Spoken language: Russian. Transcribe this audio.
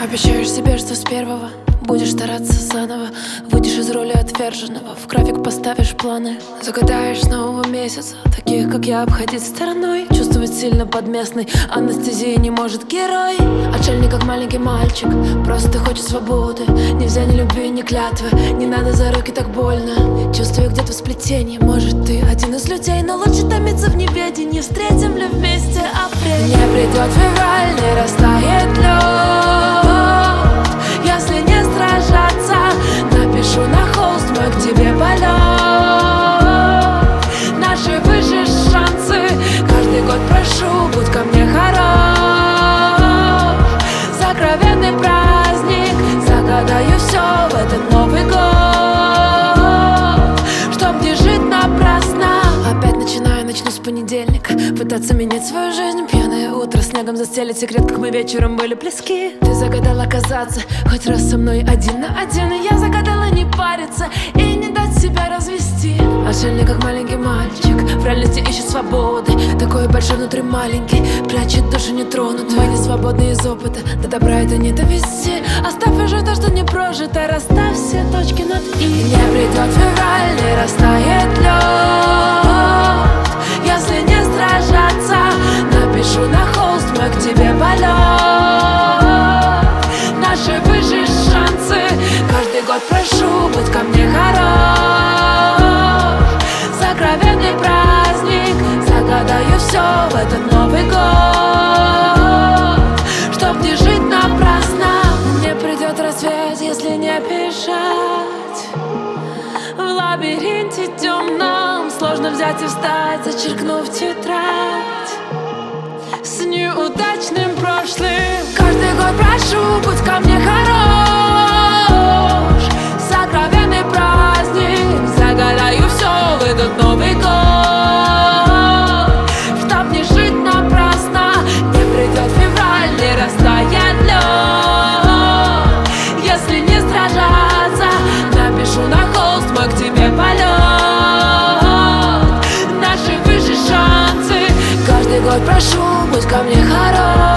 Обещаешь себе, что с первого будешь стараться заново. Выйдешь из роли отверженного, в график поставишь планы. Загадаешь с нового месяца таких, как я, обходить стороной. Чувствовать сильно под местной анестезией не может герой. Отшельник, как маленький мальчик, просто хочет свободы. Нельзя ни любви, ни клятвы, не надо за руки, так больно. Чувствую где-то в сплетении, может ты один из людей, но лучше томиться в неведении. Встретим ли вместе апрель? Не придет февраль, не растает лед. Если не сражаться, напишу на холст мой к тебе полет. Наши выше шансы, каждый год прошу, будь ко мне хорош. Сокровенный праздник, загадаю все в этот Новый год, чтоб не жить напрасно. Опять начну с понедельника, пытаться менять свою жизнь. Пьяное утро снегом застелит секрет, как мы вечером были близки. Ты загадала казаться хоть раз со мной один на один, и я загадала не париться и не дать себя развести. Отшельник, как маленький мальчик, в реальности ищет свободы. Такой большой внутри маленький, прячет душу нетронутую. Мы не свободны из опыта, до добра это не довести. Оставь уже то, что не прожито, расставь все точки над «и». Не придет февраль, не растает лед. Если не сражаться, напишу на холст мой к тебе полет. Наши выше шансы, каждый год прошу, будь ко мне хорош. Сокровенный праздник, загадаю все в этот Новый год, чтоб не жить напрасно. Не придет рассвет, если не бежать. В лабиринте темном сложно взять и встать, зачеркнув тетрадь с неудачным прошлым. Каждый год прошу, будь ко мне хорош. Сокровенный праздник, загадаю все в этот Новый год, чтоб не жить напрасно. Не придет февраль, не растает лед. Если не сражаться, напишу на холст мой к тебе полет. Наши выше шансы, каждый год прошу, будь ко мне хорош.